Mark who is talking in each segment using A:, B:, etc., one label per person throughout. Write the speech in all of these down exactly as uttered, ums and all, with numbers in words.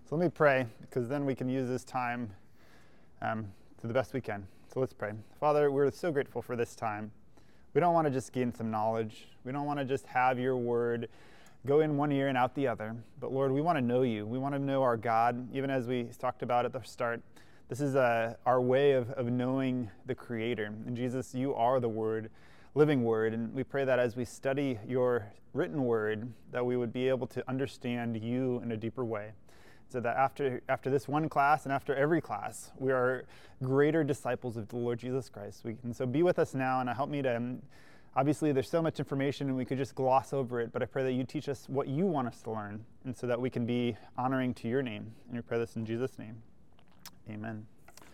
A: So let me pray, because then we can use this time um, to the best we can. So let's pray. Father, we're so grateful for this time. We don't want to just gain some knowledge. We don't want to just have your word go in one ear and out the other. But Lord, we want to know you. We want to know our God, even as we talked about at the start. This is uh, our way of, of knowing the Creator. And Jesus, you are the Word, living Word. And we pray that as we study your written Word, that we would be able to understand you in a deeper way. So that after after this one class and after every class, we are greater disciples of the Lord Jesus Christ. We, and so be with us now and help me to, um, obviously there's so much information and we could just gloss over it, but I pray that you teach us what you want us to learn, and so that we can be honoring to your name. And we pray this in Jesus' name. Amen.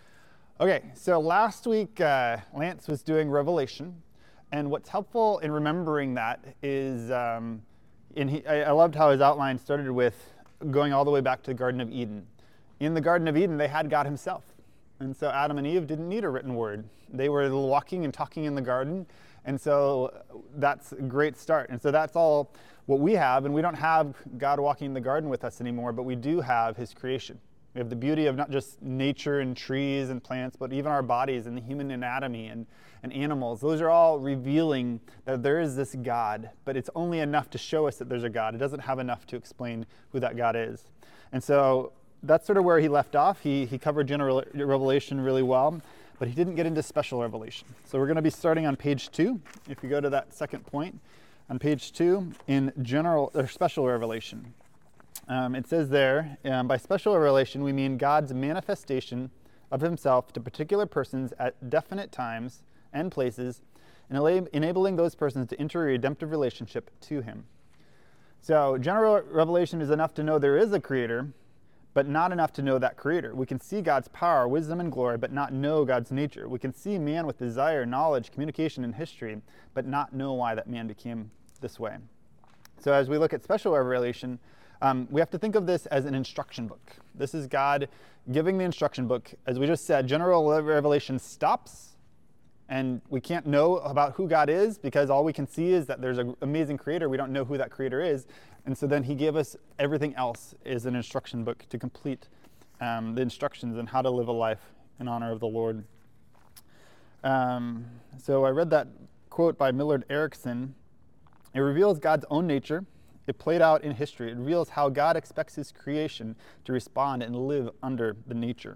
A: Okay, so last week uh, Lance was doing Revelation, and what's helpful in remembering that is, um, in he, I, I loved how his outline started with going all the way back to the Garden of Eden. In the Garden of Eden, they had God himself. And so Adam and Eve didn't need a written word. They were walking and talking in the garden. And so that's a great start. And so that's all what we have. And we don't have God walking in the garden with us anymore, but we do have his creation. We have the beauty of not just nature and trees and plants, but even our bodies and the human anatomy and, and animals. Those are all revealing that there is this God, but it's only enough to show us that there's a God. It doesn't have enough to explain who that God is. And so that's sort of where he left off. He, he covered general revelation really well, but he didn't get into special revelation. So we're going to be starting on page two. If you go to that second point, on page two, in general or special revelation. Um, it says there, um, by special revelation, we mean God's manifestation of himself to particular persons at definite times and places, and enabling those persons to enter a redemptive relationship to him. So general revelation is enough to know there is a creator, but not enough to know that creator. We can see God's power, wisdom, and glory, but not know God's nature. We can see man with desire, knowledge, communication, and history, but not know why that man became this way. So as we look at special revelation, Um, we have to think of this as an instruction book. This is God giving the instruction book. As we just said, general revelation stops, and we can't know about who God is because all we can see is that there's an amazing creator. We don't know who that creator is. And so then he gave us everything else is an instruction book to complete um, the instructions on how to live a life in honor of the Lord. Um, so I read that quote by Millard Erickson. It reveals God's own nature. It played out in history. It reveals how God expects his creation to respond and live under the nature.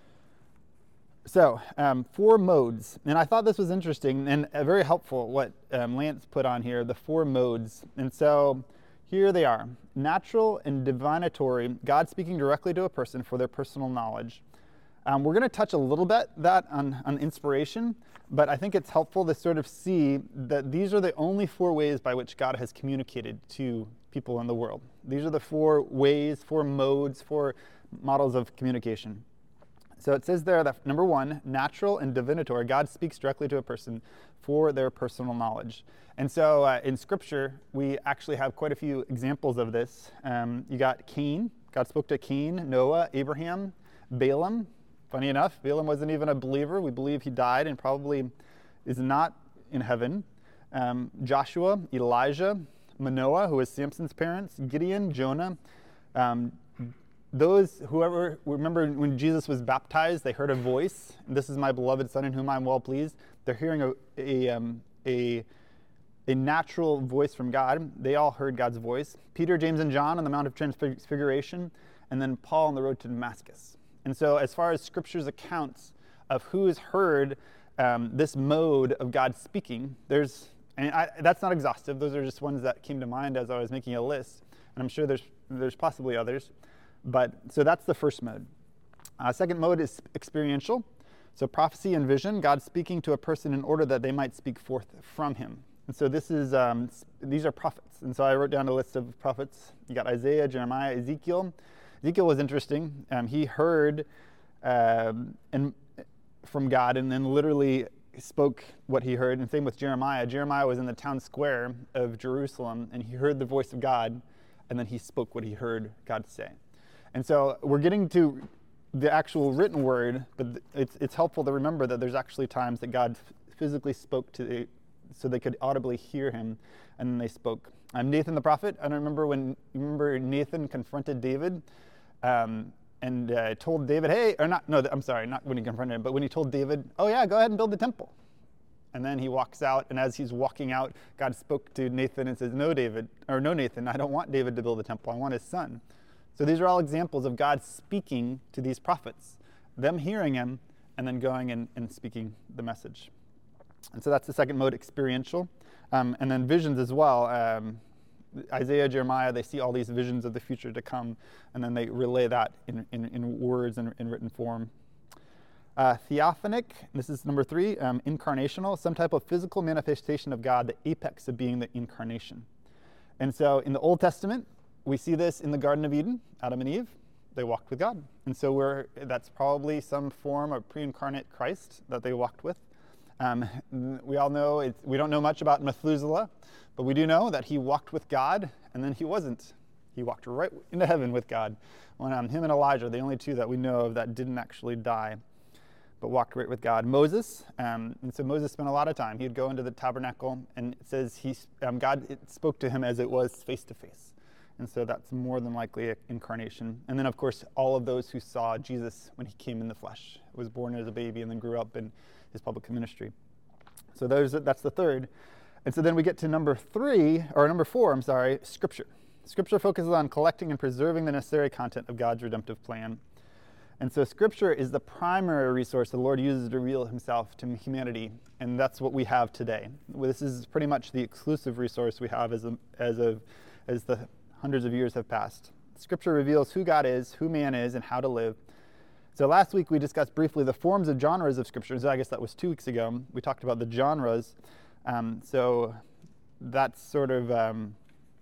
A: So, um, four modes. And I thought this was interesting and uh, very helpful what um, Lance put on here, the four modes. And so here they are. Natural and divinatory, God speaking directly to a person for their personal knowledge. Um, we're going to touch a little bit that on, on inspiration, but I think it's helpful to sort of see that these are the only four ways by which God has communicated to people in the world. These are the four ways, four modes, four models of communication. So it says there that, number one, natural and divinatory, God speaks directly to a person for their personal knowledge. And so uh, in Scripture, we actually have quite a few examples of this. Um, you got Cain. God spoke to Cain, Noah, Abraham, Balaam. Funny enough, Balaam wasn't even a believer. We believe he died and probably is not in heaven. Um, Joshua, Elijah, Manoah, who was Samson's parents, Gideon, Jonah. Um, those, whoever, remember when Jesus was baptized, they heard a voice. This is my beloved son in whom I'm well pleased. They're hearing a, a, um, a, a natural voice from God. They all heard God's voice. Peter, James, and John on the Mount of Transfiguration, and then Paul on the road to Damascus. And so as far as Scripture's accounts of who has heard um, this mode of God speaking, there's, and I, that's not exhaustive. Those are just ones that came to mind as I was making a list. And I'm sure there's there's possibly others. But so that's the first mode. Uh, second mode is experiential. So prophecy and vision, God speaking to a person in order that they might speak forth from him. And so this is um, these are prophets. And so I wrote down a list of prophets. You got Isaiah, Jeremiah, Ezekiel. Ezekiel was interesting. Um, he heard um, and from God and then literally spoke what he heard. And same with Jeremiah. Jeremiah was in the town square of Jerusalem, and he heard the voice of God, and then he spoke what he heard God say. And so we're getting to the actual written word, but it's it's helpful to remember that there's actually times that God physically spoke to the, so they could audibly hear him, and then they spoke. I'm Nathan the prophet. I don't remember when you remember Nathan confronted David um, and uh, told David, hey, or not, no, I'm sorry, not when he confronted him, but when he told David, oh yeah, go ahead and build the temple. And then he walks out, and as he's walking out, God spoke to Nathan and says, no, David, or no, Nathan, I don't want David to build the temple, I want his son. So these are all examples of God speaking to these prophets, them hearing him, and then going and, and speaking the message. And so that's the second mode, experiential. Um, and then visions as well. Um, Isaiah, Jeremiah, they see all these visions of the future to come, and then they relay that in, in, in words and in written form. Uh, theophanic, this is number three, um, incarnational, some type of physical manifestation of God, the apex of being the incarnation. And so in the Old Testament, we see this in the Garden of Eden, Adam and Eve, they walked with God. And so we're, that's probably some form of pre-incarnate Christ that they walked with. Um, we all know, it's, we don't know much about Methuselah, but we do know that he walked with God, and then he wasn't. He walked right into heaven with God. When um, him and Elijah, the only two that we know of that didn't actually die, but walked right with God. Moses, um, and so Moses spent a lot of time. He'd go into the tabernacle, and it says he, um, God it spoke to him as it was face to face. And so that's more than likely an incarnation. And then, of course, all of those who saw Jesus when he came in the flesh, was born as a baby and then grew up in his public ministry. So those, that's the third. And so then we get to number three, or number four, I'm sorry, Scripture. Scripture focuses on collecting and preserving the necessary content of God's redemptive plan. And so Scripture is the primary resource the Lord uses to reveal himself to humanity, and that's what we have today. This is pretty much the exclusive resource we have as, a, as, of, as the hundreds of years have passed. Scripture reveals who God is, who man is, and how to live. So last week we discussed briefly the forms of genres of Scripture. So I guess that was two weeks ago. We talked about the genres. Um, so that's sort of, um,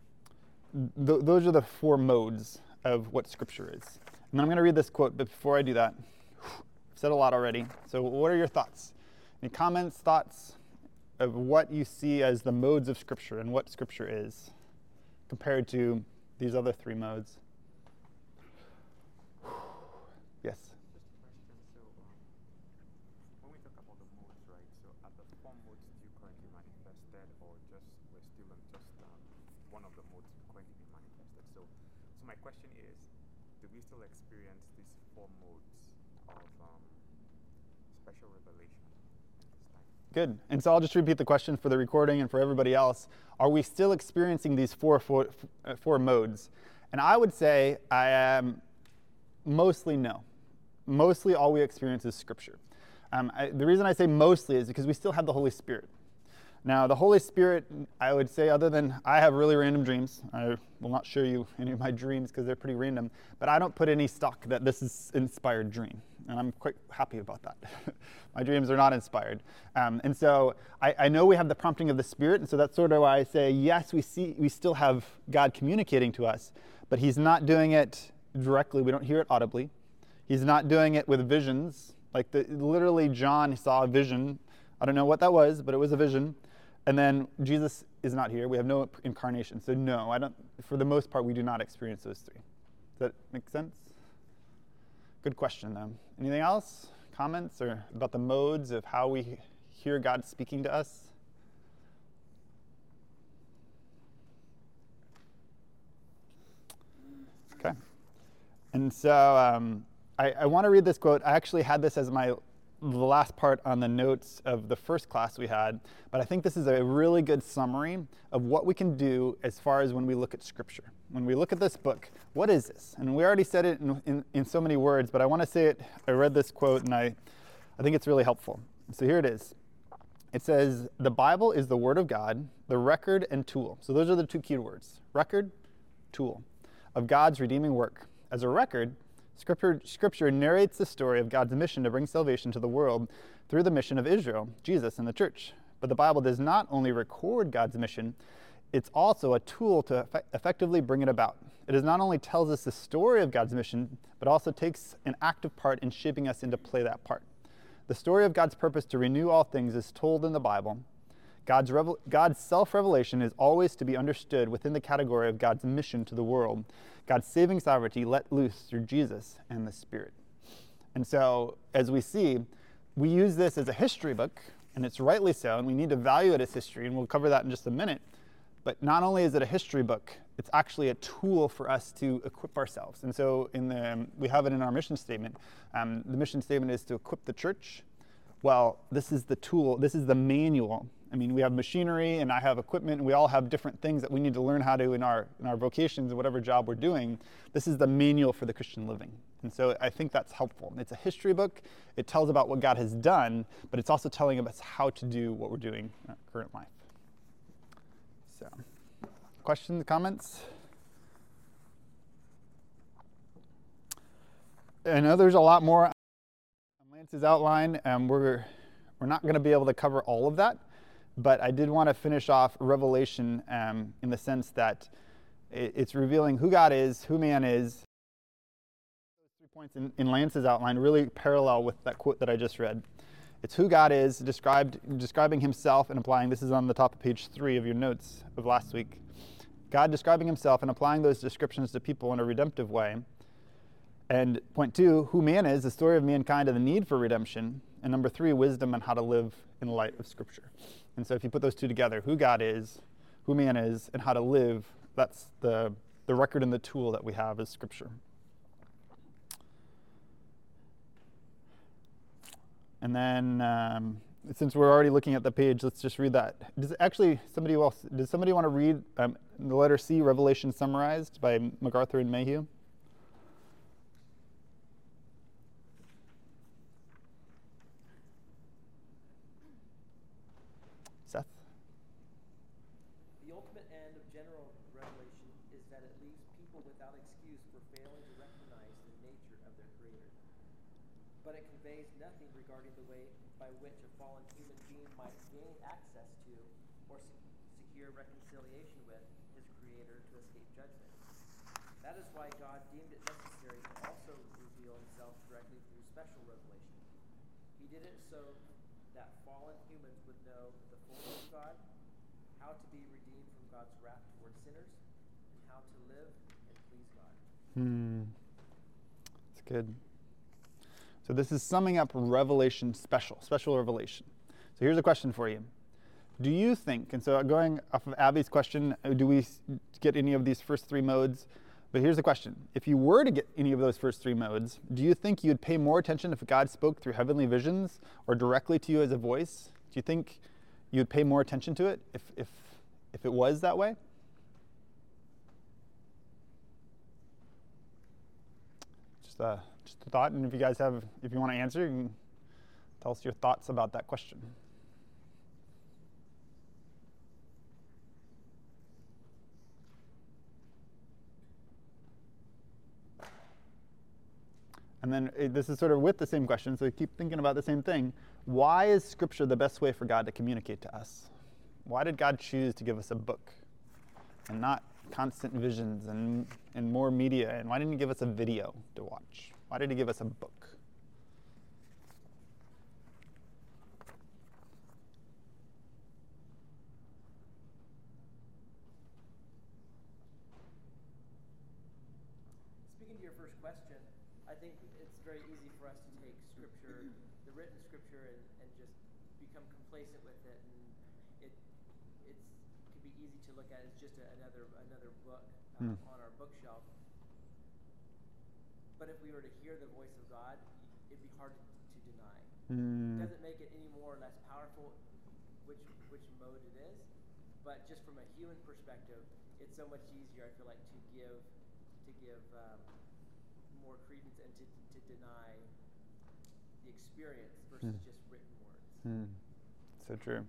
A: th- those are the four modes of what Scripture is. And then I'm going to read this quote, but before I do that, I've said a lot already. So what are your thoughts? Any comments, thoughts of what you see as the modes of Scripture and what Scripture is compared to these other three modes? Yes?
B: Just a question. So um, when we talk about the modes, right, so are the four modes still currently manifested, or just we're still on just um, one of the modes currently being manifested? So, so my question is, do we still experience these four modes of um, special revelation this time?
A: Good. And so I'll just repeat the question for the recording and for everybody else. Are we still experiencing these four, four, four modes? And I would say I am mostly no. Mostly all we experience is Scripture. Um, I, the reason I say mostly is because we still have the Holy Spirit. Now, the Holy Spirit, I would say, other than I have really random dreams. I will not show you any of my dreams because they're pretty random. But I don't put any stock that this is an inspired dream. And I'm quite happy about that. My dreams are not inspired. Um, and so I, I know we have the prompting of the Spirit. And so that's sort of why I say, yes, we see we still have God communicating to us. But he's not doing it directly. We don't hear it audibly. He's not doing it with visions. Like the, literally John saw a vision. I don't know what that was, but it was a vision. And then Jesus is not here. We have no incarnation. So no, I don't. For the most part, we do not experience those three. Does that make sense? Good question, though. Anything else? Comments or about the modes of how we hear God speaking to us? Okay. And so um, I, I want to read this quote. I actually had this as my the last part on the notes of the first class we had, but I think this is a really good summary of what we can do as far as when we look at Scripture. When we look at this book, what is this? And we already said it in, in, in so many words, but I want to say it. I read this quote, and I, I think it's really helpful. So here it is. It says, the Bible is the Word of God, the record and tool. So those are the two key words, record, tool, of God's redeeming work. As a record, Scripture, Scripture narrates the story of God's mission to bring salvation to the world through the mission of Israel, Jesus, and the church. But the Bible does not only record God's mission, it's also a tool to effect- effectively bring it about. It is not only tells us the story of God's mission, but also takes an active part in shaping us into play that part. The story of God's purpose to renew all things is told in the Bible. God's, revel- God's self-revelation is always to be understood within the category of God's mission to the world. God's saving sovereignty let loose through Jesus and the Spirit. And so, as we see, we use this as a history book, and it's rightly so, and we need to value it as history, and we'll cover that in just a minute. But not only is it a history book, it's actually a tool for us to equip ourselves. And so in the, um, we have it in our mission statement. Um, the mission statement is to equip the church. Well, this is the tool, this is the manual. I mean, we have machinery and I have equipment, and we all have different things that we need to learn how to in our in our vocations and whatever job we're doing. This is the manual for the Christian living. And so I think that's helpful. It's a history book. It tells about what God has done, but it's also telling us how to do what we're doing in our current life. So, questions, comments? I know there's a lot more on Lance's outline, and we're we're not going to be able to cover all of that, but I did want to finish off Revelation um, in the sense that it, it's revealing who God is, who man is. Those three points in, in Lance's outline really parallel with that quote that I just read. It's who God is, described, describing himself and applying, this is on the top of page three of your notes of last week. God describing himself and applying those descriptions to people in a redemptive way. And point two, who man is, the story of mankind and the need for redemption. And number three, wisdom on how to live in the light of Scripture. And so if you put those two together, who God is, who man is, and how to live, that's the, the record and the tool that we have as Scripture. And then, um, since we're already looking at the page, let's just read that. Does actually somebody else? Does somebody want to read um, the letter C, Revelation Summarized by MacArthur and Mayhew? Seth.
C: The ultimate end of general revelation is that it leaves people without excuse for failing to recognize the nature of their Creator. But it conveys nothing regarding the way by which a fallen human being might gain access to or secure reconciliation with his Creator to escape judgment. That is why God deemed it necessary to also reveal himself directly through special revelation. He did it so that fallen humans would know the fullness of God, how to be redeemed from God's wrath toward sinners, and how to live and please God.
A: Hmm. That's good. So this is summing up Revelation special, special revelation. So here's a question for you. Do you think, and so going off of Abby's question, do we get any of these first three modes? But here's the question. If you were to get any of those first three modes, do you think you'd pay more attention if God spoke through heavenly visions or directly to you as a voice? Do you think you'd pay more attention to it if, if, if it was that way? Just a, just a thought, and if you guys have, if you want to answer, you can tell us your thoughts about that question. And then uh, this is sort of with the same question, so keep thinking about the same thing. Why is Scripture the best way for God to communicate to us? Why did God choose to give us a book and not constant visions and, and more media? And why didn't he give us a video to watch? Why did he give us a book?
C: Speaking to your first question, I think it's very easy for us to take Scripture, the written Scripture, and, and just become complacent with it, and it it's it can be easy to look at as just a, another another book uh, mm. on our bookshelf. But if we were to hear the voice of God, it'd be hard to, to deny.
A: Mm.
C: It doesn't make it any more or less powerful which which mode it is, but just from a human perspective, it's so much easier, I feel like, to give to give um, more credence and to, to deny the experience versus mm. just written words.
A: Mm. So true.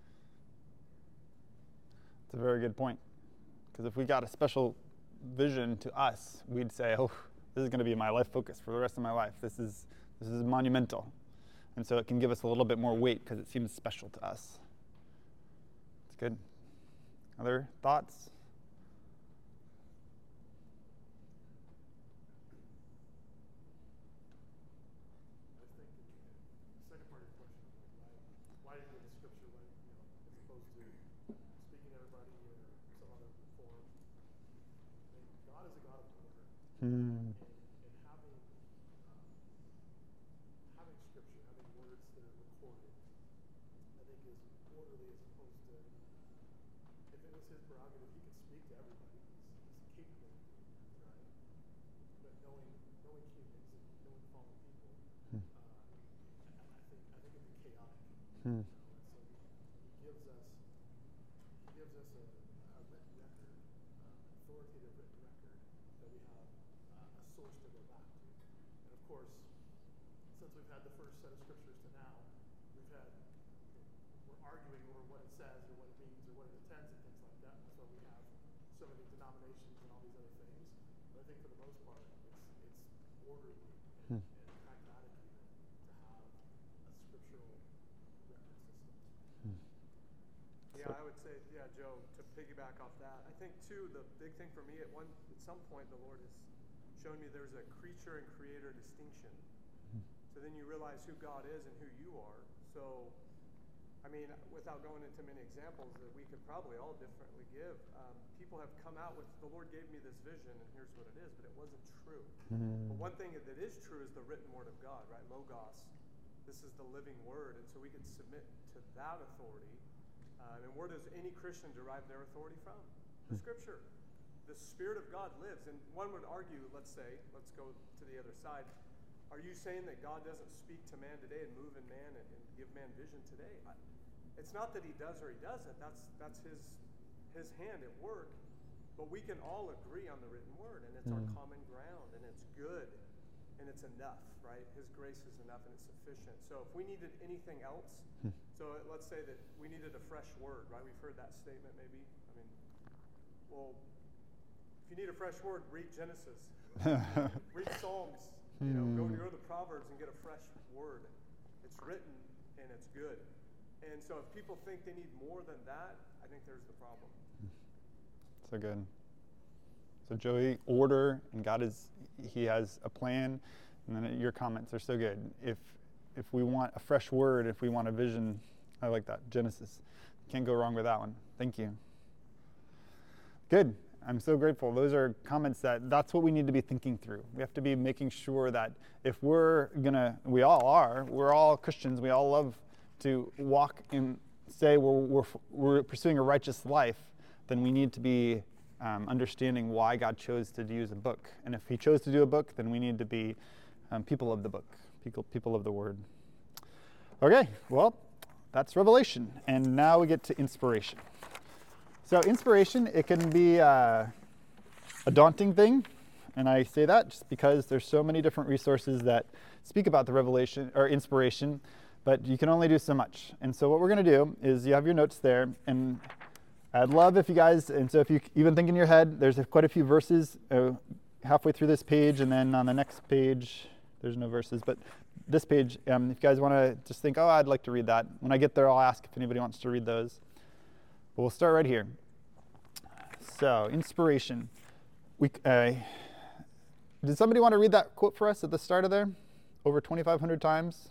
A: It's a very good point. Because if we got a special vision to us, we'd say, oh, this is going to be my life focus for the rest of my life. This is this is monumental. And so it can give us a little bit more weight because it seems special to us. It's good. Other thoughts? Mm.
D: And, and having, um, having scripture, having words that are recorded, I think is orderly as opposed to, if it was his prerogative since we've had the first set of scriptures to now, we've had, we're arguing over what it says or what it means or what it intends and things like that. That's why we have so many denominations and all these other things. But I think for the most part, it's it's orderly and,
A: Hmm.
D: and pragmatic even to have a scriptural record system.
E: Yeah, I would say, yeah, Joe, to piggyback off that, I think too, the big thing for me at one, at some point, the Lord has shown me there's a creature and creator distinction. So then you realize who God is and who you are. So, I mean, without going into many examples that we could probably all differently give, um, people have come out with, the Lord gave me this vision and here's what it is, but it wasn't true.
A: Mm.
E: But one thing that is true is the written word of God, right? Logos. This is the living word, and so we could submit to that authority. Uh, and where does any Christian derive their authority from? The Scripture. The Spirit of God lives. And one would argue, let's say, let's go to the other side. Are you saying that God doesn't speak to man today and move in man and, and give man vision today? I, it's not that he does or he doesn't. That's that's his his hand at work. But we can all agree on the written word, and it's
A: Mm.
E: our common ground, and it's good, and it's enough, right? His grace is enough, and it's sufficient. So if we needed anything else, so let's say that we needed a fresh word, right? We've heard that statement maybe. I mean, well, if you need a fresh word, read Genesis. Read Psalms. You know, go, go to the Proverbs and get a fresh word. It's written and it's good. And so if people think they need more than that, I think there's the problem.
A: So good. So Joey, order, and God is, he has a plan, and then your comments are so good. If if we want a fresh word, if we want a vision, I like that. Genesis. Can't go wrong with that one. Thank you. Good. I'm so grateful. Those are comments that that's what we need to be thinking through. We have to be making sure that if we're gonna, we all are, we're all Christians, we all love to walk and say we're, we're, we're pursuing a righteous life, then we need to be um, understanding why God chose to use a book. And if he chose to do a book, then we need to be um, people of the book, people, people of the word. Okay, well, that's Revelation. And now we get to inspiration. So inspiration, it can be uh, a daunting thing. And I say that just because there's so many different resources that speak about the revelation or inspiration, but you can only do so much. And so what we're going to do is you have your notes there, and I'd love if you guys, and so if you even think in your head, there's a, quite a few verses uh, halfway through this page, and then on the next page, there's no verses, but this page, um, if you guys want to just think, oh, I'd like to read that. When I get there, I'll ask if anybody wants to read those. But we'll start right here. So, inspiration. We, uh, did somebody want to read that quote for us at the start of there? Over twenty-five hundred times.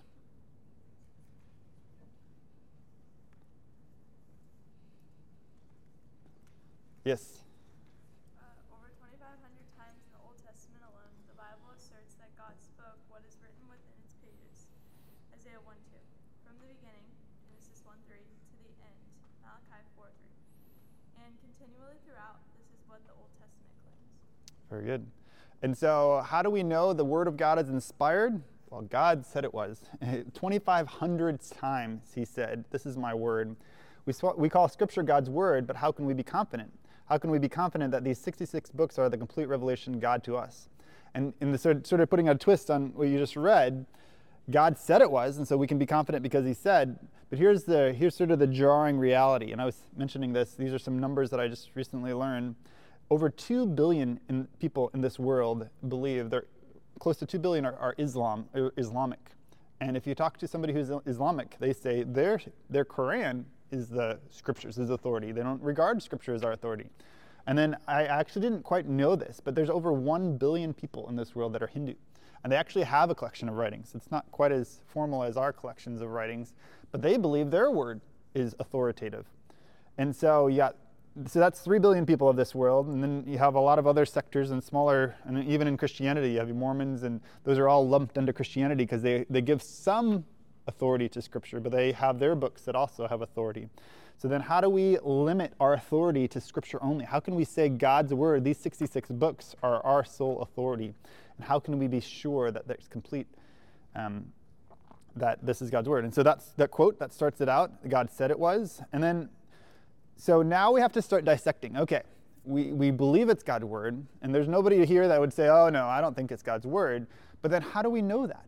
A: Yes.
F: Uh, over twenty-five hundred times in the Old Testament alone, the Bible asserts that God spoke what is written within its pages. Isaiah one two. From the beginning, Genesis one three, to the end, Malachi four three. And continually throughout, this is what the Old Testament claims.
A: Very good. And so how do we know the Word of God is inspired? Well, God said it was. twenty-five hundred times he said, this is my word. We, sw- we call Scripture God's word, but how can we be confident? How can we be confident that these sixty-six books are the complete revelation of God to us? And in the sort of putting a twist on what you just read, God said it was, and so we can be confident because he said. But here's the here's sort of the jarring reality. And I was mentioning this. These are some numbers that I just recently learned. Over two billion in people in this world believe they're close to two billion are, are Islam are Islamic. And if you talk to somebody who's Islamic, they say their their Quran is the scriptures, is authority. They don't regard scripture as our authority. And then I actually didn't quite know this, but there's over one billion people in this world that are Hindu. And they actually have a collection of writings. It's not quite as formal as our collections of writings, but they believe their word is authoritative. And so, yeah, so that's three billion people of this world. And then you have a lot of other sectors and smaller, and even in Christianity, you have your Mormons, and those are all lumped under Christianity because they, they give some authority to Scripture, but they have their books that also have authority. So then how do we limit our authority to Scripture only? How can we say God's word, these sixty-six books, are our sole authority? And how can we be sure that there's complete, um, that this is God's word? And so that's that quote that starts it out. God said it was. And then, so now we have to start dissecting. Okay, we, we believe it's God's word, and there's nobody here that would say, oh no, I don't think it's God's word. But then how do we know that?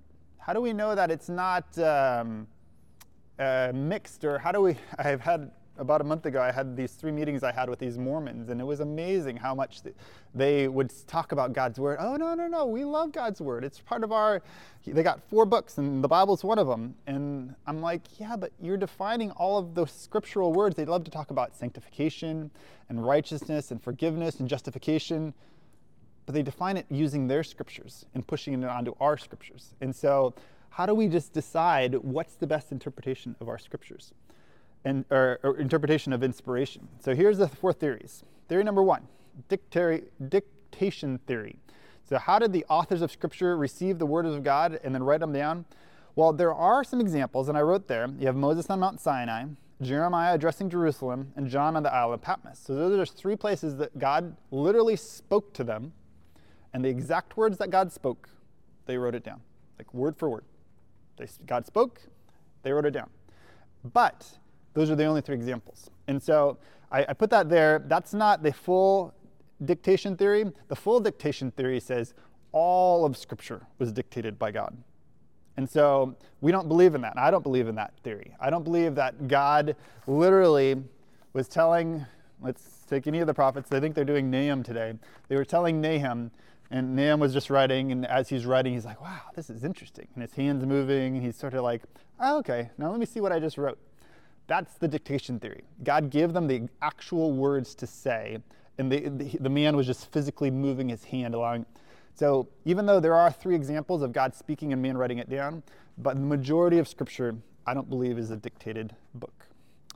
A: How do we know that it's not um, uh, mixed? Or how do we, I've had, about a month ago, I had these three meetings I had with these Mormons, and it was amazing how much they would talk about God's word. Oh, no, no, no, we love God's word. It's part of our, they got four books, and the Bible's one of them. And I'm like, yeah, but you're defining all of those scriptural words. They love to talk about sanctification and righteousness and forgiveness and justification, but they define it using their scriptures and pushing it onto our scriptures. And so how do we just decide what's the best interpretation of our scriptures? And, or, or interpretation of inspiration. So here's the four theories. Theory number one, dictari- dictation theory. So how did the authors of Scripture receive the words of God and then write them down? Well, there are some examples, and I wrote there. You have Moses on Mount Sinai, Jeremiah addressing Jerusalem, and John on the Isle of Patmos. So those are just three places that God literally spoke to them, and the exact words that God spoke, they wrote it down, like word for word. They, God spoke, they wrote it down. But those are the only three examples. And so I, I put that there. That's not the full dictation theory. The full dictation theory says all of Scripture was dictated by God. And so we don't believe in that. And I don't believe in that theory. I don't believe that God literally was telling, let's take any of the prophets. I think they're doing Nahum today. They were telling Nahum, and Nahum was just writing, and as he's writing, he's like, wow, this is interesting. And his hand's moving, and he's sort of like, oh, okay, now let me see what I just wrote. That's the dictation theory. God gave them the actual words to say, and the, the, the man was just physically moving his hand along. So even though there are three examples of God speaking and man writing it down, but the majority of Scripture, I don't believe, is a dictated book.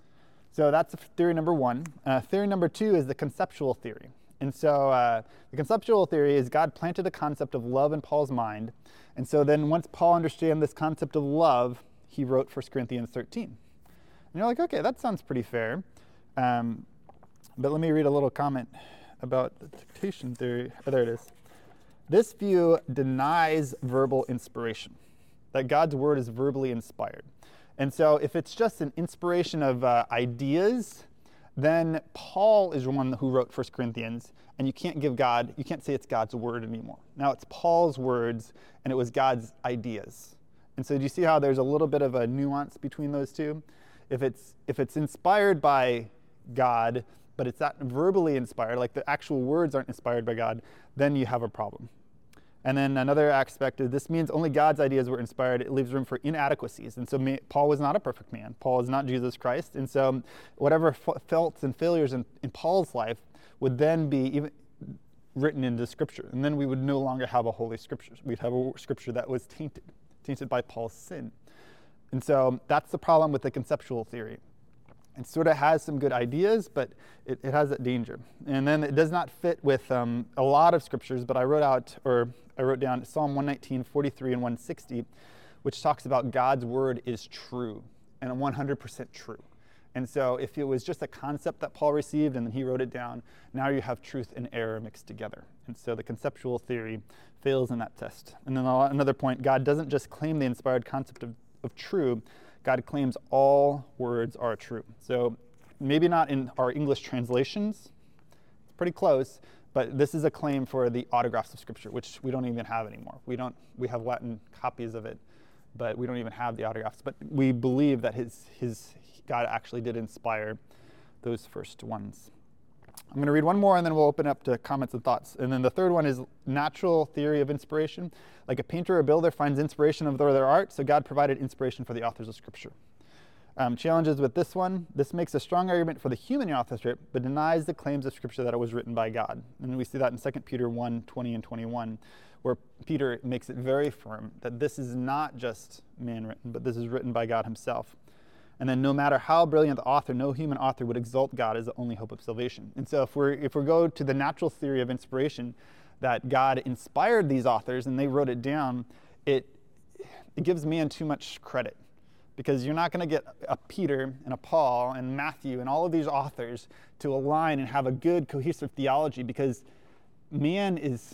A: So that's theory number one. Uh, theory number two is the conceptual theory. And so uh, the conceptual theory is God planted the concept of love in Paul's mind. And so then once Paul understood this concept of love, he wrote First Corinthians thirteen. And you're like, okay, that sounds pretty fair. Um, but let me read a little comment about the dictation theory. Oh, there it is. This view denies verbal inspiration, that God's word is verbally inspired. And so if it's just an inspiration of uh, ideas, then Paul is the one who wrote First Corinthians, and you can't give God, you can't say it's God's word anymore. Now it's Paul's words, and it was God's ideas. And so do you see how there's a little bit of a nuance between those two? If it's if it's inspired by God, but it's not verbally inspired, like the actual words aren't inspired by God, then you have a problem. And then another aspect is this means only God's ideas were inspired. It leaves room for inadequacies. And so may, Paul was not a perfect man. Paul is not Jesus Christ. And so whatever f- faults and failures in, in Paul's life would then be even written into Scripture. And then we would no longer have a holy Scripture. We'd have a Scripture that was tainted, tainted by Paul's sin. And so that's the problem with the conceptual theory. It sort of has some good ideas, but it, it has that danger. And then it does not fit with um, a lot of scriptures, but I wrote out, or I wrote down Psalm one nineteen, forty-three, and one sixty, which talks about God's word is true, and one hundred percent true. And so if it was just a concept that Paul received and then he wrote it down, now you have truth and error mixed together. And so the conceptual theory fails in that test. And then another point, God doesn't just claim the inspired concept of of true, God claims all words are true. So maybe not in our English translations, it's pretty close, but this is a claim for the autographs of Scripture, which we don't even have anymore. We don't. We have Latin copies of it, but we don't even have the autographs. But we believe that his his God actually did inspire those first ones. I'm going to read one more, and then we'll open up to comments and thoughts. And then the third one is natural theory of inspiration. Like a painter or builder finds inspiration of their art, so God provided inspiration for the authors of Scripture. Um, challenges with this one. This makes a strong argument for the human authorship, but denies the claims of Scripture that it was written by God. And we see that in Second Peter one, twenty and twenty-one, where Peter makes it very firm that this is not just man-written, but this is written by God himself. And then no matter how brilliant the author, no human author would exalt God as the only hope of salvation. And so if we if we go to the natural theory of inspiration, that God inspired these authors and they wrote it down, it it gives man too much credit. Because you're not going to get a Peter and a Paul and Matthew and all of these authors to align and have a good cohesive theology, because man is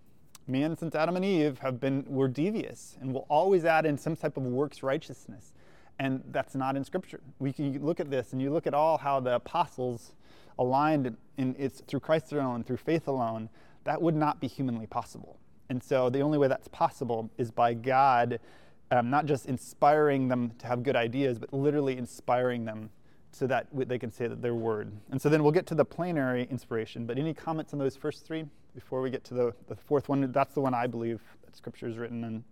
A: man since Adam and Eve have been were devious and will always add in some type of works righteousness. And that's not in Scripture. We can look at this, and you look at all how the apostles aligned in it's through Christ alone, through faith alone. That would not be humanly possible. And so the only way that's possible is by God um, not just inspiring them to have good ideas, but literally inspiring them so that they can say that they're word. And so then we'll get to the plenary inspiration. But any comments on those first three before we get to the, the fourth one? That's the one I believe that Scripture is written in.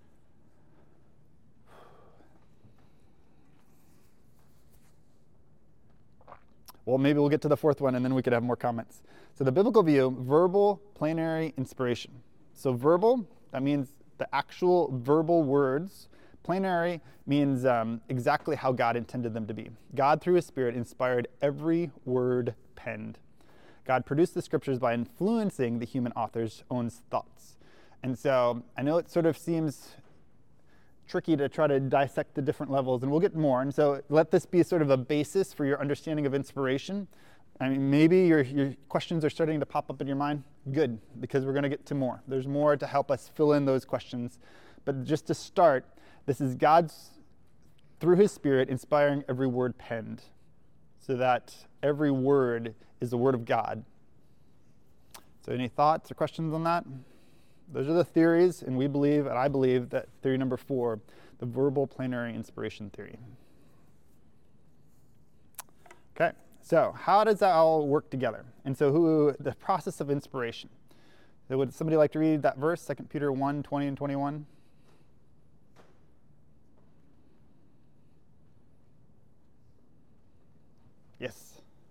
A: Well, maybe we'll get to the fourth one and then we could have more comments. So the biblical view, verbal plenary inspiration. So verbal, that means the actual verbal words. Plenary means um, exactly how God intended them to be. God, through his Spirit, inspired every word penned. God produced the Scriptures by influencing the human author's own thoughts. And so I know it sort of seems tricky to try to dissect the different levels, and we'll get more. And so let this be sort of a basis for your understanding of inspiration. I mean, maybe your, your questions are starting to pop up in your mind. Good, because we're going to get to more. There's more to help us fill in those questions. But just to start, this is God's, through his Spirit, inspiring every word penned, so that every word is the word of God. So any thoughts or questions on that? Those are the theories, and we believe, and I believe, that theory number four, the verbal plenary inspiration theory. Okay, so how does that all work together? And so who, the process of inspiration. So would somebody like to read that verse, Second Peter one, twenty and twenty-one? Yes.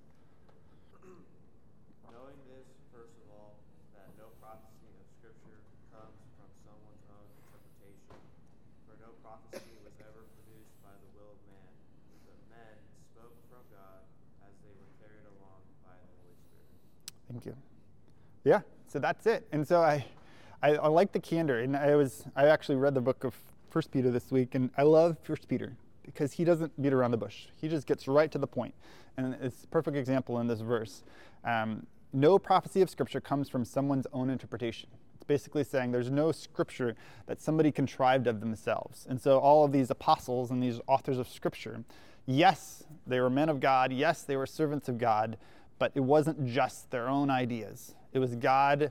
G: Knowing this, first of all, that no prophecy of Scripture comes from someone's own interpretation. For no prophecy was ever produced by the will of man, but men spoke from God as they were carried along by the Holy Spirit.
A: Thank you. Yeah, so that's it. And so I, I, I like the candor. And I was I actually read the book of First Peter this week, and I love First Peter because he doesn't beat around the bush. He just gets right to the point. And it's a perfect example in this verse. Um, no prophecy of Scripture comes from someone's own interpretation. It's basically saying there's no Scripture that somebody contrived of themselves. And so all of these apostles and these authors of Scripture, yes, they were men of God. Yes, they were servants of God. But it wasn't just their own ideas. It was God,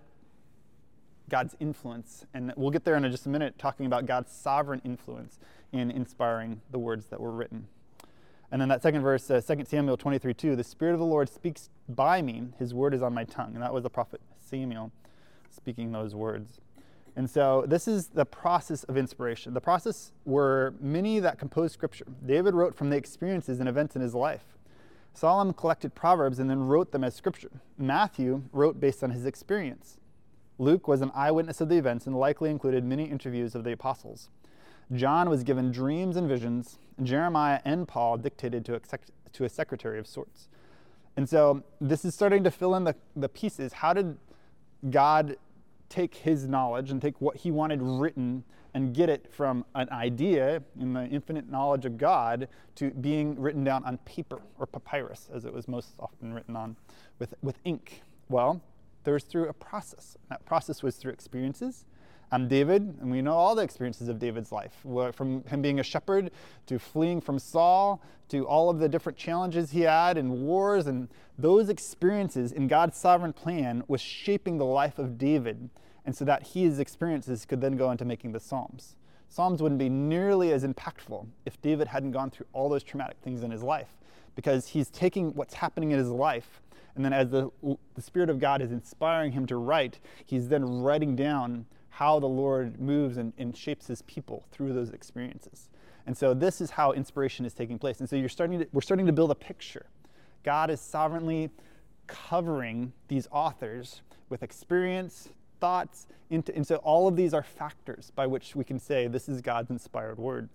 A: God's influence. And we'll get there in just a minute, talking about God's sovereign influence in inspiring the words that were written. And then that second verse, uh, Second Samuel twenty-three two, the Spirit of the Lord speaks by me, his word is on my tongue. And that was the prophet Samuel speaking those words. And so this is the process of inspiration. The process were many that composed Scripture. David wrote from the experiences and events in his life. Solomon collected Proverbs and then wrote them as Scripture. Matthew wrote based on his experience. Luke was an eyewitness of the events and likely included many interviews of the apostles. John was given dreams and visions. And Jeremiah and Paul dictated to a, sec- to a secretary of sorts. And so this is starting to fill in the, the pieces. How did God take his knowledge and take what he wanted written and get it from an idea in the infinite knowledge of God to being written down on paper, or papyrus, as it was most often written on, with, with ink? Well, there was through a process. That process was through experiences. Um, David, and we know all the experiences of David's life, from him being a shepherd to fleeing from Saul to all of the different challenges he had and wars, and those experiences in God's sovereign plan was shaping the life of David, and so that his experiences could then go into making the Psalms. Psalms wouldn't be nearly as impactful if David hadn't gone through all those traumatic things in his life, because he's taking what's happening in his life, and then as the, the Spirit of God is inspiring him to write, he's then writing down how the Lord moves and, and shapes his people through those experiences. And so this is how inspiration is taking place. And so you're starting to, we're starting to build a picture. God is sovereignly covering these authors with experience, thoughts, into, and so all of these are factors by which we can say this is God's inspired word.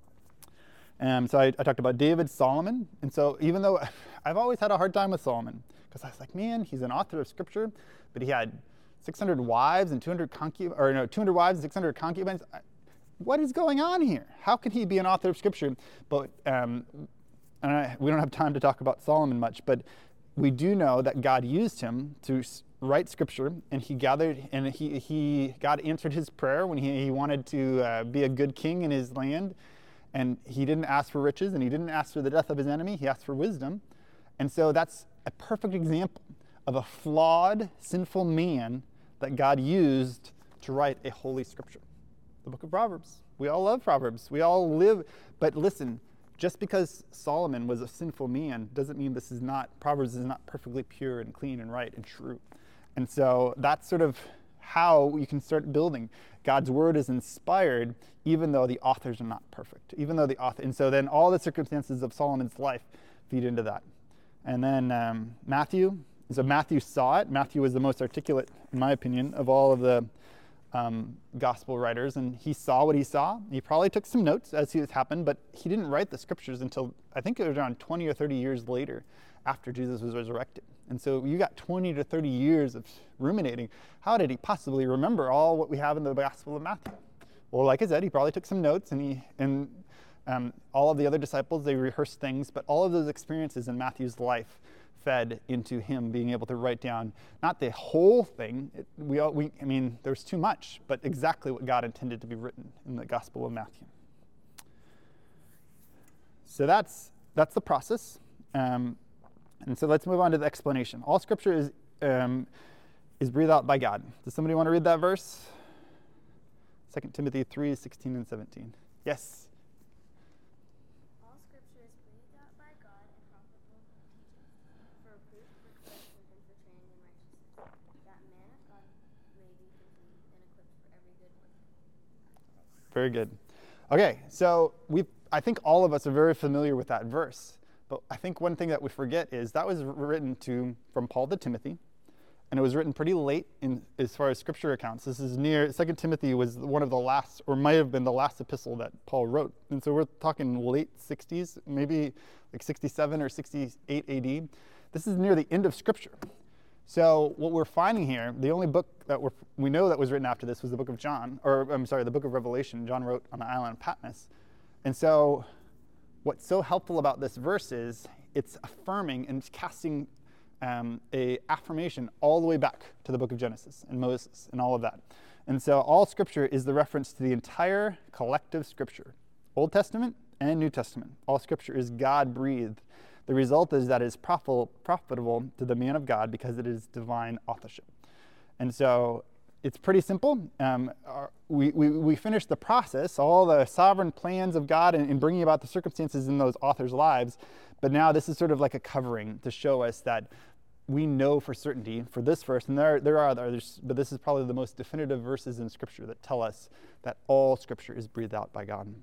A: Um, so I, I talked about David, Solomon. And so even though I've always had a hard time with Solomon, because I was like, man, he's an author of Scripture, but he had six hundred wives and two hundred concubines, or no, two hundred wives and six hundred concubines. What is going on here? How can he be an author of Scripture? But um, and I, we don't have time to talk about Solomon much, but we do know that God used him to write Scripture, and he gathered, and he, he God answered his prayer when he, he wanted to uh, be a good king in his land, and he didn't ask for riches, and he didn't ask for the death of his enemy. He asked for wisdom, and so that's a perfect example of a flawed, sinful man that God used to write a holy Scripture. The book of Proverbs. We all love Proverbs. We all live, but listen, just because Solomon was a sinful man doesn't mean this is not, Proverbs is not perfectly pure and clean and right and true. And so that's sort of how you can start building. God's word is inspired even though the authors are not perfect, even though the author, and so then all the circumstances of Solomon's life feed into that. And then um, Matthew, so Matthew saw it. Matthew was the most articulate, in my opinion, of all of the um, gospel writers, and he saw what he saw. He probably took some notes as it happened, but he didn't write the scriptures until, I think it was around twenty or thirty years later after Jesus was resurrected. And so you got twenty to thirty years of ruminating. How did he possibly remember all what we have in the Gospel of Matthew? Well, like I said, he probably took some notes, and he and um, all of the other disciples, they rehearsed things, but all of those experiences in Matthew's life fed into him being able to write down not the whole thing. It, we, all, we, I mean, there's too much, but exactly what God intended to be written in the Gospel of Matthew. So that's that's the process. Um, And so let's move on to the explanation. All scripture is um, is breathed out by God. Does somebody want to read that verse? Second Timothy three, sixteen and seventeen. Yes?
H: All scripture is breathed out by God and profitable for teaching, for reproof, for correction, and for training in righteousness, that man of God may be complete and equipped for every good work.
A: Very good. Okay, so we I think all of us are very familiar with that verse. But I think one thing that we forget is that was written to from Paul to Timothy, and it was written pretty late in as far as scripture accounts. This is near, Second Timothy was one of the last, or might have been the last epistle that Paul wrote. And so we're talking late sixties, maybe like sixty-seven or sixty-eight A D. This is near the end of scripture. So what we're finding here, the only book that we're, we know that was written after this was the book of John, or I'm sorry, the book of Revelation. John wrote on the island of Patmos. And so what's so helpful about this verse is it's affirming and casting um, a affirmation all the way back to the book of Genesis and Moses and all of that. And so all scripture is the reference to the entire collective scripture, Old Testament and New Testament. All scripture is God-breathed. The result is that it is profitable to the man of God because it is divine authorship. And so it's pretty simple. Um, our, we, we, we finished the process, all the sovereign plans of God in, in bringing about the circumstances in those authors' lives. But now this is sort of like a covering to show us that we know for certainty for this verse, and there, there are others, but this is probably the most definitive verses in Scripture that tell us that all Scripture is breathed out by God.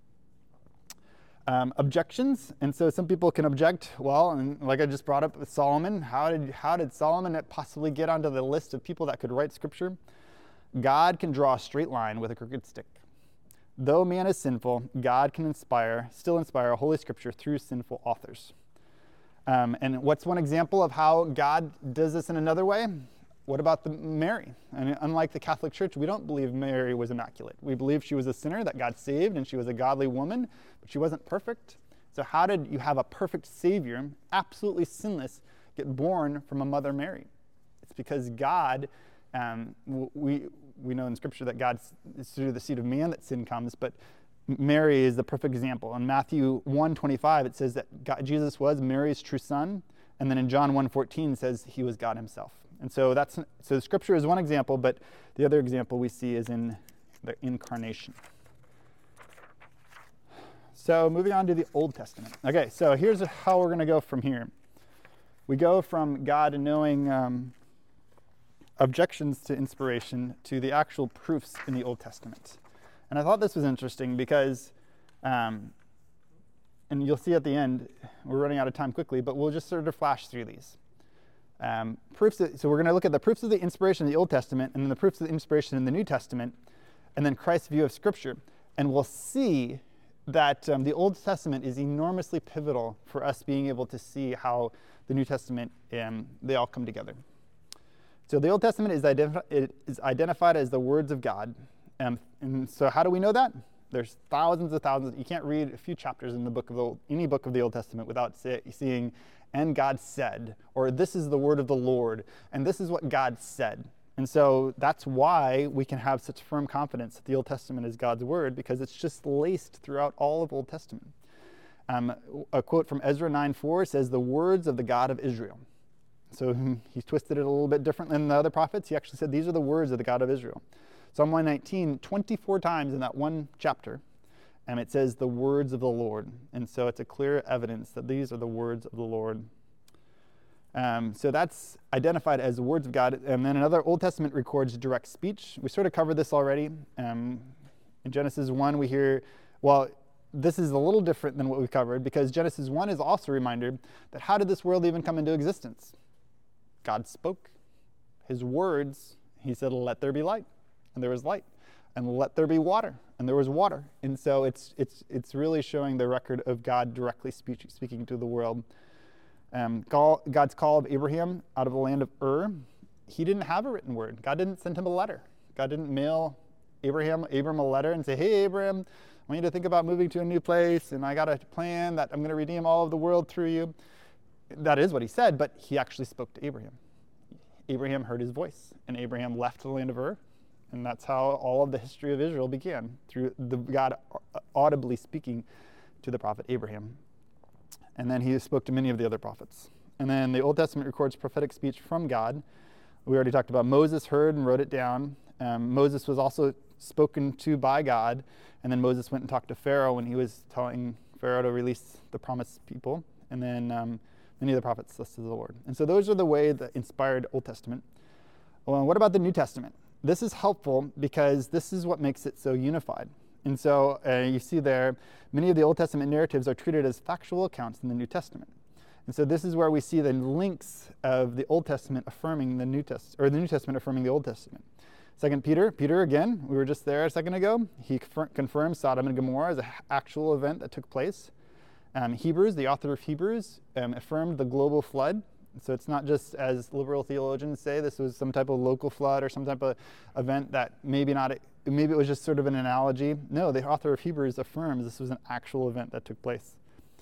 A: Um, objections, and so some people can object, well, and like I just brought up with Solomon, how did how did Solomon possibly get onto the list of people that could write scripture? God can draw a straight line with a crooked stick. Though man is sinful, God can inspire, still inspire Holy Scripture through sinful authors. Um, and what's one example of how God does this in another way? What about the Mary? And unlike the Catholic Church, we don't believe Mary was immaculate. We believe she was a sinner that God saved, and she was a godly woman, but she wasn't perfect. So how did you have a perfect Savior, absolutely sinless, get born from a Mother Mary? It's because God, um, we we know in Scripture that God is through the seed of man that sin comes, but Mary is the perfect example. In Matthew one twenty-five, it says that God, Jesus was Mary's true son, and then in John one fourteen says he was God himself. And so that's so Scripture is one example, but the other example we see is in the incarnation. So moving on to the Old Testament. Okay, so here's how we're going to go from here. We go from God knowing um, objections to inspiration to the actual proofs in the Old Testament. And I thought this was interesting because, um, and you'll see at the end, we're running out of time quickly, but we'll just sort of flash through these. Um, proofs that, so we're going to look at the proofs of the inspiration in the Old Testament and then the proofs of the inspiration in the New Testament, and then Christ's view of Scripture. And we'll see that um, the Old Testament is enormously pivotal for us being able to see how the New Testament, um, they all come together. So the Old Testament is, identif- it is identified as the words of God. Um, and so how do we know that? There's thousands of thousands. You can't read a few chapters in the book of the Old, any book of the Old Testament without say, seeing, and God said, or this is the word of the Lord, and this is what God said. And so that's why we can have such firm confidence that the Old Testament is God's word, because it's just laced throughout all of Old Testament. Um, a quote from Ezra nine four says, the words of the God of Israel. So he twisted it a little bit different than the other prophets. He actually said, these are the words of the God of Israel. Psalm one nineteen, twenty-four times in that one chapter, and it says the words of the Lord. And so it's a clear evidence that these are the words of the Lord. Um, so that's identified as the words of God. And then another Old Testament records direct speech. We sort of covered this already. Um, in Genesis one, we hear, well, this is a little different than what we covered, because Genesis one is also a reminder that how did this world even come into existence? God spoke. His words, he said, let there be light, and there was light. And let there be water, and there was water. And so it's it's it's really showing the record of God directly speak, speaking to the world. Um, call, God's call of Abraham out of the land of Ur, he didn't have a written word. God didn't send him a letter. God didn't mail Abraham, Abram a letter and say, hey, Abraham, I want you to think about moving to a new place, and I got a plan that I'm going to redeem all of the world through you. That is what he said, but he actually spoke to Abraham. Abraham heard his voice, and Abraham left the land of Ur, and that's how all of the history of Israel began, through the God audibly speaking to the prophet Abraham. And then he spoke to many of the other prophets. And then the Old Testament records prophetic speech from God. We already talked about Moses heard and wrote it down. Um, Moses was also spoken to by God, and then Moses went and talked to Pharaoh when he was telling Pharaoh to release the promised people. And then um, many of the prophets listed the Lord. And so those are the way that inspired Old Testament. Well, what about the New Testament? This is helpful because this is what makes it so unified. And so uh, you see there, many of the Old Testament narratives are treated as factual accounts in the New Testament. And so this is where we see the links of the Old Testament affirming the New Testament, or the New Testament affirming the Old Testament. Second Peter, Peter again, we were just there a second ago. He confirms Sodom and Gomorrah as an actual event that took place. Um, Hebrews, the author of Hebrews, um, affirmed the global flood. So it's not just, as liberal theologians say, this was some type of local flood or some type of event that maybe not, maybe it was just sort of an analogy. No, the author of Hebrews affirms this was an actual event that took place.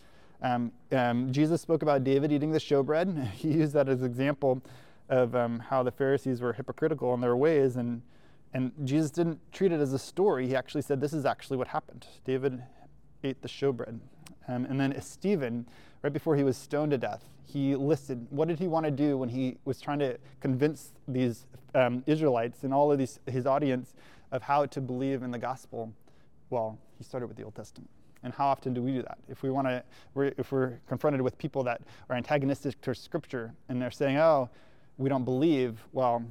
A: Um, um, Jesus spoke about David eating the showbread. He used that as an example of um, how the Pharisees were hypocritical in their ways, and and Jesus didn't treat it as a story. He actually said this is actually what happened. David ate the showbread. Um, and then Stephen, right before he was stoned to death, he listed what did he want to do when he was trying to convince these um, Israelites and all of these his audience of how to believe in the gospel. Well, he started with the Old Testament. And how often do we do that? If we want to, we're, if we're confronted with people that are antagonistic to Scripture and they're saying, "Oh, we don't believe," well,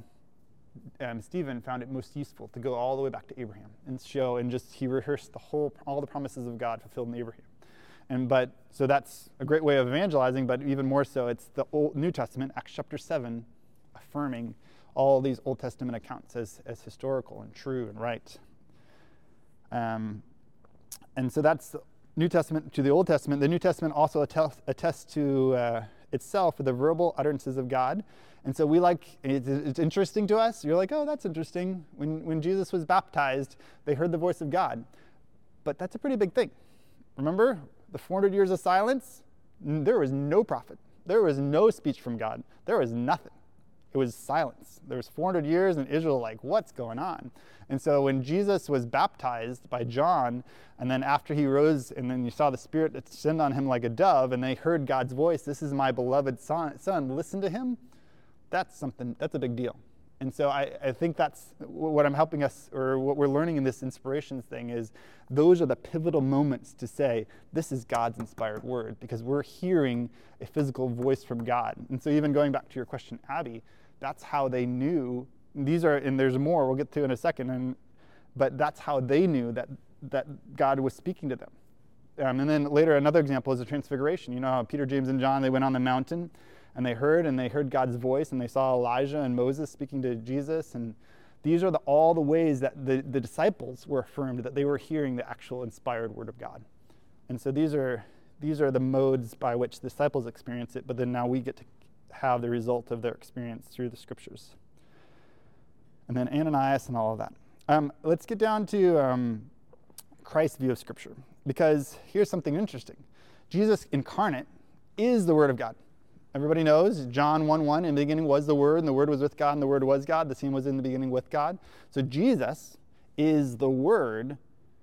A: um, Stephen found it most useful to go all the way back to Abraham and show and just he rehearsed the whole all the promises of God fulfilled in Abraham. And but so that's a great way of evangelizing, but even more so, it's the Old New Testament, Acts chapter seven, affirming all these Old Testament accounts as as historical and true and right. Um, and so that's the New Testament to the Old Testament. The New Testament also attests, attests to uh, itself with the verbal utterances of God. And so we like, it's, it's interesting to us. You're like, oh, that's interesting. When when Jesus was baptized, they heard the voice of God. But that's a pretty big thing. Remember the four hundred years of silence? There was no prophet. There was no speech from God. There was nothing. It was silence. There was four hundred years and Israel like, what's going on? And so when Jesus was baptized by John, and then after he rose, and then you saw the Spirit descend on him like a dove, and they heard God's voice, "This is my beloved son, son, listen to him." That's something, that's a big deal. And so I, I think that's what I'm helping us, or what we're learning in this inspirations thing is those are the pivotal moments to say, this is God's inspired word, because we're hearing a physical voice from God. And so even going back to your question, Abby, that's how they knew. These are, and there's more we'll get to in a second, and but that's how they knew that that God was speaking to them. Um, and then later, another example is the Transfiguration. You know how Peter, James, and John, they went on the mountain, and they heard, and they heard God's voice, and they saw Elijah and Moses speaking to Jesus, and these are the, all the ways that the, the disciples were affirmed that they were hearing the actual inspired word of God. And so these are these are the modes by which the disciples experience it, but then now we get to have the result of their experience through the Scriptures. And then Ananias and all of that. Um, let's get down to um, Christ's view of Scripture, because here's something interesting. Jesus incarnate is the Word of God. Everybody knows John one one, in the beginning was the Word, and the Word was with God, and the Word was God. The same was in the beginning with God. So Jesus is the Word.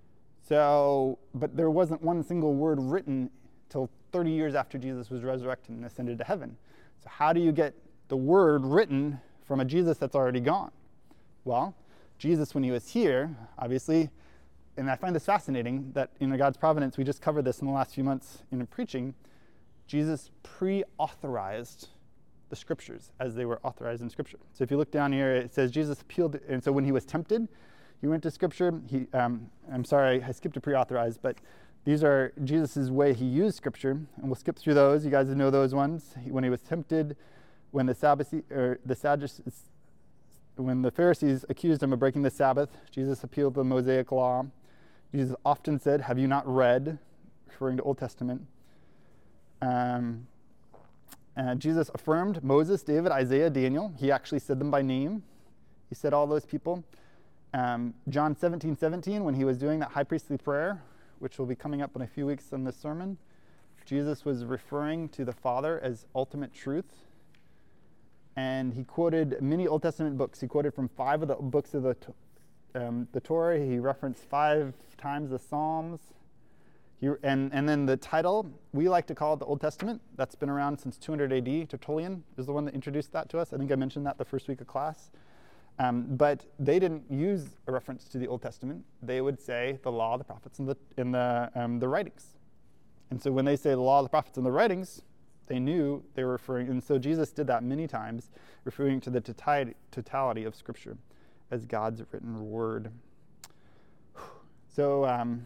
A: So, but there wasn't one single word written till thirty years after Jesus was resurrected and ascended to heaven. So how do you get the Word written from a Jesus that's already gone? Well, Jesus, when he was here, obviously, and I find this fascinating that in God's providence, we just covered this in the last few months in preaching, Jesus pre-authorized the scriptures as they were authorized in Scripture. So if you look down here, it says Jesus appealed, and so when he was tempted, he went to Scripture. He, um, I'm sorry, I skipped to pre-authorized, but these are Jesus' way he used Scripture, and we'll skip through those. You guys know those ones. He, when he was tempted, when the Sabbath, or the Sadducees, when the Pharisees accused him of breaking the Sabbath, Jesus appealed to the Mosaic law. Jesus often said, "Have you not read?" referring to Old Testament. Um, uh, Jesus affirmed Moses, David, Isaiah, Daniel. He actually said them by name. He said all those people. Um, John seventeen seventeen, when he was doing that high priestly prayer, which will be coming up in a few weeks in this sermon, Jesus was referring to the Father as ultimate truth. And he quoted many Old Testament books. He quoted from five of the books of the, um, the Torah. He referenced five times the Psalms. He, and, and then the title, we like to call it the Old Testament. That's been around since two hundred A D. Tertullian is the one that introduced that to us. I think I mentioned that the first week of class. Um, but they didn't use a reference to the Old Testament. They would say the law, the prophets, and the, and the, um, the writings. And so when they say the law, the prophets, and the writings, they knew they were referring, and so Jesus did that many times, referring to the totality, totality of Scripture as God's written word. So um,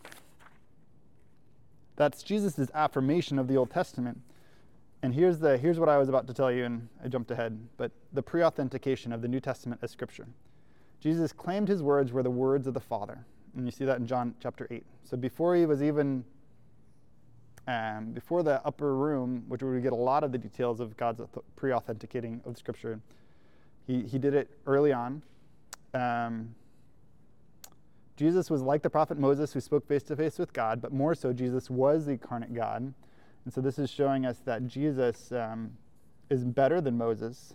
A: that's Jesus' affirmation of the Old Testament. And here's the here's what I was about to tell you, and I jumped ahead, but the pre-authentication of the New Testament as Scripture. Jesus claimed his words were the words of the Father. And you see that in John chapter eight. So before he was even, um, before the upper room, which we get a lot of the details of God's pre-authenticating of Scripture, he, he did it early on. Um, Jesus was like the prophet Moses who spoke face-to-face with God, but more so, Jesus was the incarnate God. And so this is showing us that Jesus um, is better than Moses.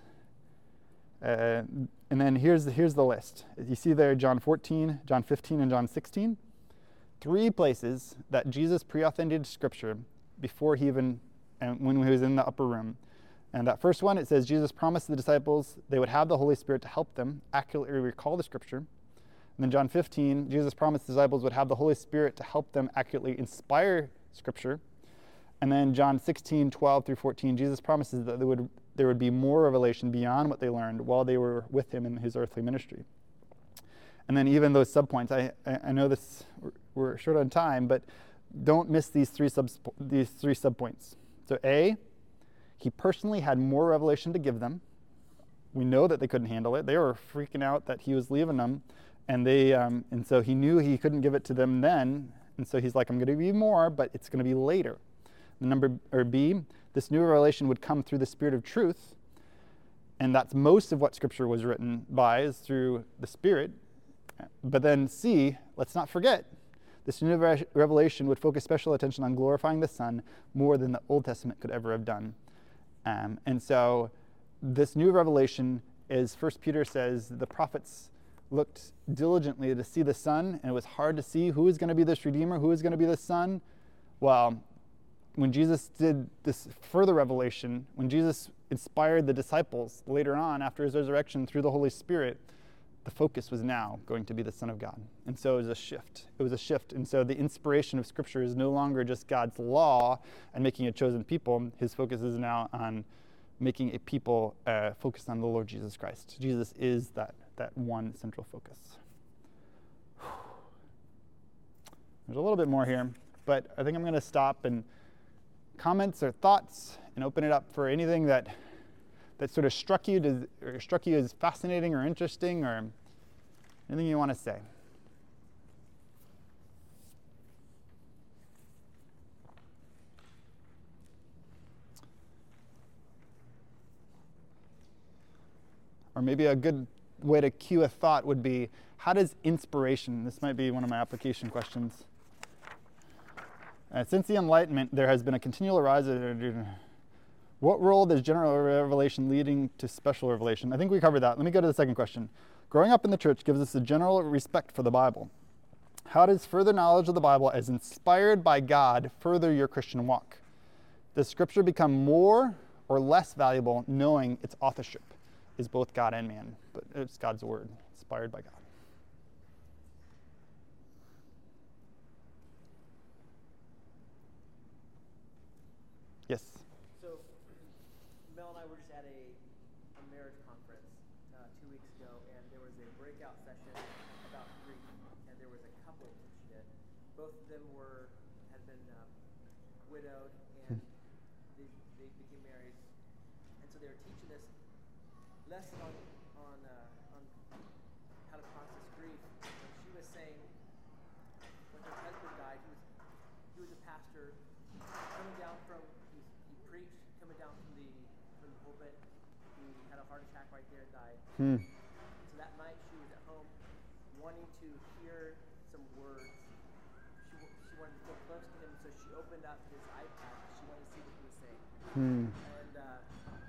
A: Uh, and then here's, here's the list. You see there John fourteen, John fifteen, and John sixteen. Three places that Jesus pre-authenticated Scripture before he even, and when he was in the upper room. And that first one, it says Jesus promised the disciples they would have the Holy Spirit to help them accurately recall the Scripture. And then John fifteen, Jesus promised the disciples would have the Holy Spirit to help them accurately inspire Scripture. And then John sixteen, twelve through fourteen, Jesus promises that there would, there would be more revelation beyond what they learned while they were with him in his earthly ministry. And then even those subpoints, I, I know this, we're short on time, but don't miss these three, sub, these three subpoints. So A, he personally had more revelation to give them. We know that they couldn't handle it. They were freaking out that he was leaving them. And they, um, and so he knew he couldn't give it to them then. And so he's like, I'm going to give you more, but it's going to be later. The number, or B, this new revelation would come through the Spirit of truth. And that's most of what Scripture was written by, is through the Spirit. But then C, let's not forget, this new re- revelation would focus special attention on glorifying the Son more than the Old Testament could ever have done. Um, and so this new revelation is, First Peter says, the prophets looked diligently to see the Son, and it was hard to see who is going to be this Redeemer, who is going to be the Son. Well, when Jesus did this further revelation, when Jesus inspired the disciples later on after his resurrection through the Holy Spirit, the focus was now going to be the Son of God. And so it was a shift. It was a shift. And so the inspiration of Scripture is no longer just God's law and making a chosen people. His focus is now on making a people uh, focused on the Lord Jesus Christ. Jesus is that, that one central focus. There's a little bit more here, but I think I'm going to stop and comments or thoughts and open it up for anything that that sort of struck you to, or struck you as fascinating or interesting, or anything you want to say. Or maybe a good way to cue a thought would be, how does inspiration, this might be one of my application questions. Uh, since the Enlightenment, there has been a continual rise of, what role does general revelation leading to special revelation? I think we covered that. Let me go to the second question. Growing up in the church gives us a general respect for the Bible. How does further knowledge of the Bible as inspired by God further your Christian walk? Does Scripture become more or less valuable knowing its authorship is both God and man, but it's God's word, inspired by God? Yes.
C: So, Mel and I were just at a, a marriage conference uh, two weeks ago, and there was a breakout session about grief, and there was a couple teaching it. Both of them were had been um, widowed, and they, they became married, and so they were teaching this lesson on on uh, on how to process grief. And she was saying, when her husband died, he was he was a pastor coming down from he, he preached coming down from the from the pulpit. He had a heart attack right there and died.
A: Hmm.
C: So that night she was at home wanting to hear some words. She w- she wanted to feel close to him, so she opened up his iPad. She wanted to see what he was saying.
A: Hmm.
C: And uh,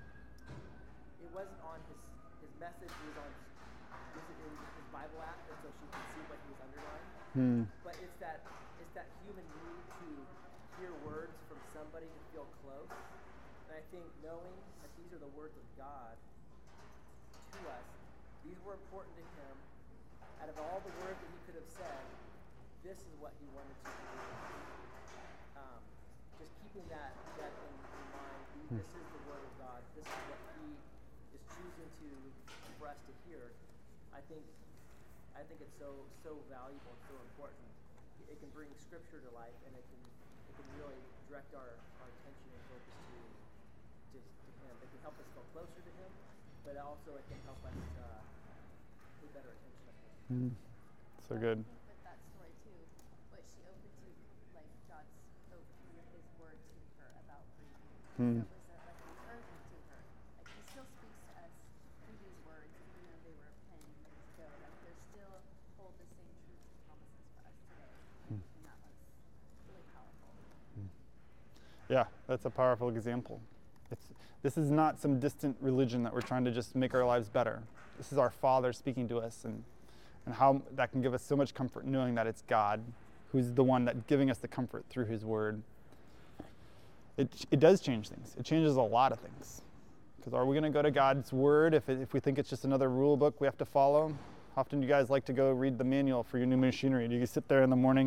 C: it wasn't on his his message. It was on was it in his Bible app, and so she could see what he was underlined.
A: Hmm.
C: But it's that it's that human need to hear words from somebody to feel close. And I think knowing that these are the words of God to us, these were important to him. Out of all the words that he could have said, this is what he wanted to do. Um, just keeping that that in, in mind. This is the word of God. This is what he is choosing to for us to hear. I think I think it's so so valuable and so important. It can bring Scripture to life, and it can it can really direct our, our attention and focus to, to to Him. It can help us feel closer to Him, but also it can help us uh, pay better attention to Him.
A: Hmm. So good.
I: I think with that story too, what she opened to, like God spoke through His word to her about grieving.
A: Hmm.
I: So it was a, like an encouragement to her. Like He still speaks to us through these words, even though they were penned years ago. Like they still hold the same truths and promises for us today,
A: Hmm.
I: and that was really powerful.
A: Yeah, that's a powerful example. It's, this is not some distant religion that we're trying to just make our lives better. This is our Father speaking to us, and, and how that can give us so much comfort knowing that it's God who's the one that's giving us the comfort through His Word. It, it does change things. It changes a lot of things. Because are we going to go to God's Word if, it, if we think it's just another rule book we have to follow? How often do you guys like to go read the manual for your new machinery? Do you sit there in the morning?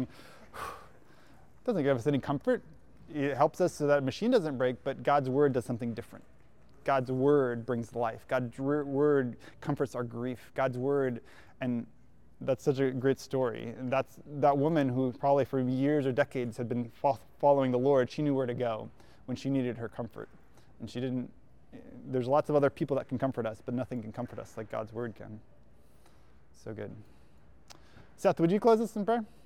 A: It doesn't give us any comfort. It helps us so that a machine doesn't break, but God's Word does something different. God's Word brings life. God's Word comforts our grief. God's Word, and that's such a great story. And that's that woman who probably for years or decades had been fo- following the Lord. She knew where to go when she needed her comfort. And she didn't, there's lots of other people that can comfort us, but nothing can comfort us like God's Word can. So good. Seth, would you close us in prayer?